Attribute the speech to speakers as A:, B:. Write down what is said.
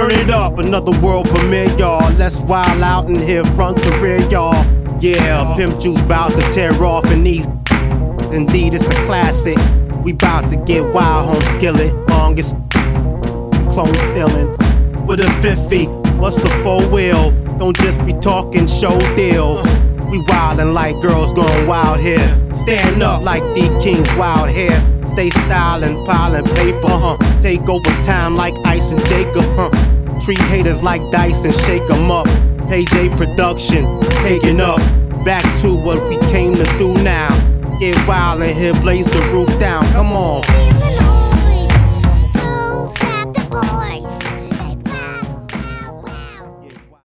A: Turn it up, another world premiere, y'all. Let's wild out in here, front to rear, y'all. Yeah, Pimp Juice bout to tear off in these. Indeed, it's the classic. We bout to get wild, home skillet. Longest clone stealing. With a 50, what's a 4-wheel? Don't just be talking, show deal. We wildin' like girls going wild here. Stand up like D King's wild hair. Stay stylin', piling paper, Take over time like Ice and Jacob, Treat haters like dice and shake 'em up. Page A production, taking up. Back to what we came to do now. Get wild in here, blaze the roof down, come on.